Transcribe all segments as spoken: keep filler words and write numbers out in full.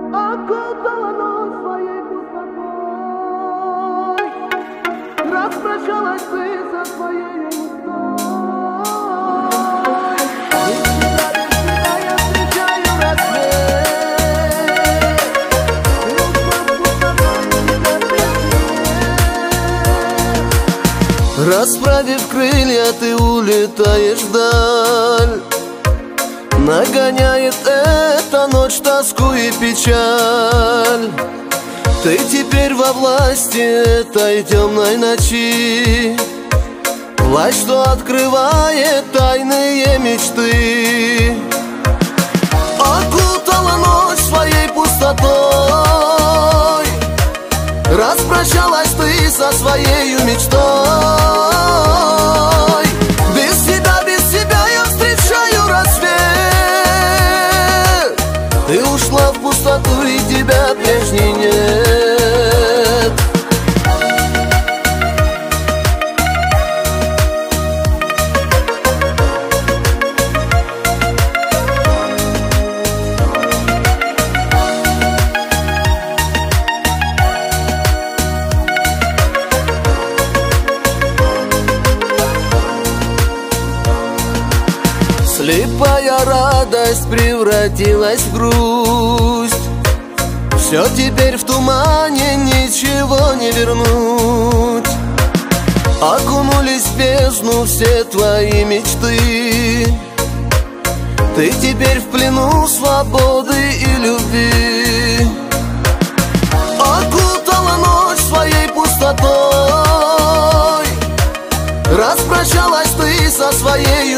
окутала ночь своей пустотой. Распрощалась ты со своей мечтой. Без тебя, без тебя я встречаю рассвет. Ты ушла в пустоту, тебя нет. Расправив крылья, ты улетаешь вдаль. Нагоняет эта ночь тоску и печаль. Ты теперь во власти этой темной ночи, плащ, что открывает тайные мечты. Окутала ночь своей пустотой. Распрощалась ты со своей мечтой. Без тебя, без тебя я встречаю рассвет. Ты ушла в пустоту, и тебя прежней нет. Слепая радость превратилась в грусть. Все теперь в тумане, ничего не вернуть. Окунулись в бездну все твои мечты. Ты теперь в плену свободы и любви. Окутала ночь своей пустотой. Распрощалась ты со своей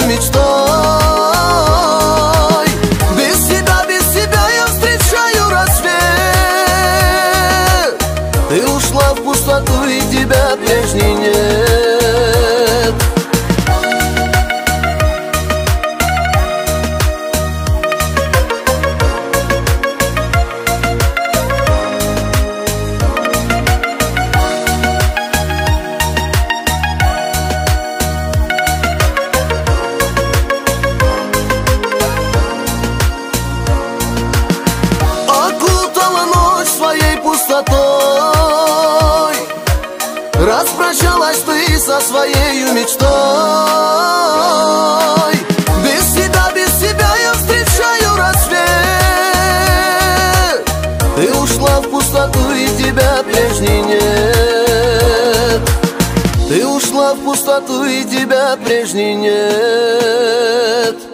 мечтой. Без тебя, без тебя я встречаю рассвет. Ты ушла в пустоту, и тебя прежней нет. Распрощалась ты со своей мечтой. Без тебя, без тебя я встречаю рассвет. Ты ушла в пустоту, и тебя прежней нет. Ты ушла в пустоту, и тебя прежней нет.